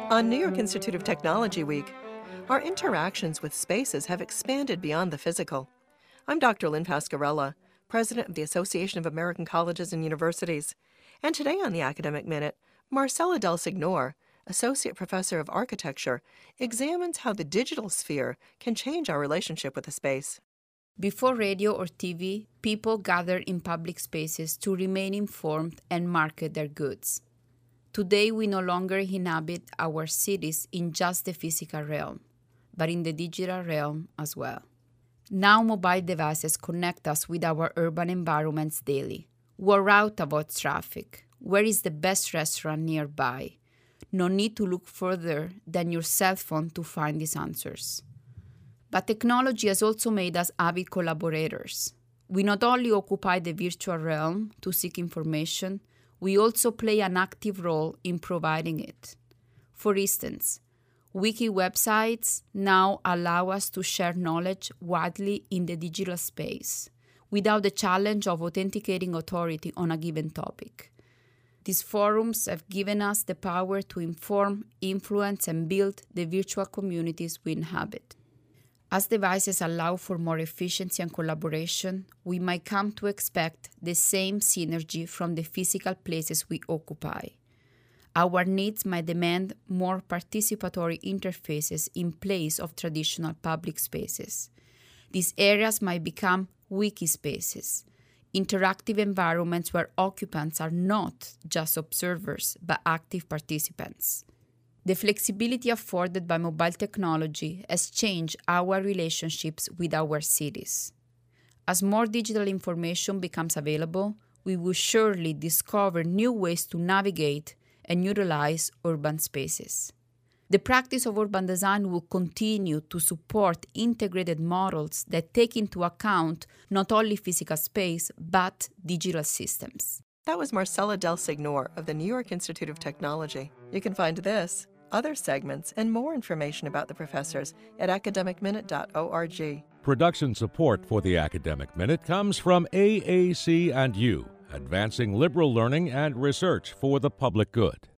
On New York Institute of Technology Week, our interactions with spaces have expanded beyond the physical. I'm Dr. Lynn Pasquarella, President of the Association of American Colleges and Universities. And today on the Academic Minute, Marcela Del Signor, Associate Professor of Architecture, examines how the digital sphere can change our relationship with a space. Before radio or TV, people gathered in public spaces to remain informed and market their goods. Today, we no longer inhabit our cities in just the physical realm, but in the digital realm as well. Now, mobile devices connect us with our urban environments daily. What route avoids traffic? Where is the best restaurant nearby? No need to look further than your cell phone to find these answers. But technology has also made us avid collaborators. We not only occupy the virtual realm to seek information, we also play an active role in providing it. For instance, wiki websites now allow us to share knowledge widely in the digital space, without the challenge of authenticating authority on a given topic. These forums have given us the power to inform, influence, and build the virtual communities we inhabit. As devices allow for more efficiency and collaboration, we might come to expect the same synergy from the physical places we occupy. Our needs might demand more participatory interfaces in place of traditional public spaces. These areas might become wiki spaces, interactive environments where occupants are not just observers but active participants. The flexibility afforded by mobile technology has changed our relationships with our cities. As more digital information becomes available, we will surely discover new ways to navigate and utilize urban spaces. The practice of urban design will continue to support integrated models that take into account not only physical space, but digital systems. That was Marcela Del Signor of the New York Institute of Technology. You can find this, other segments, and more information about the professors at academicminute.org. Production support for the Academic Minute comes from AAC&U, advancing liberal learning and research for the public good.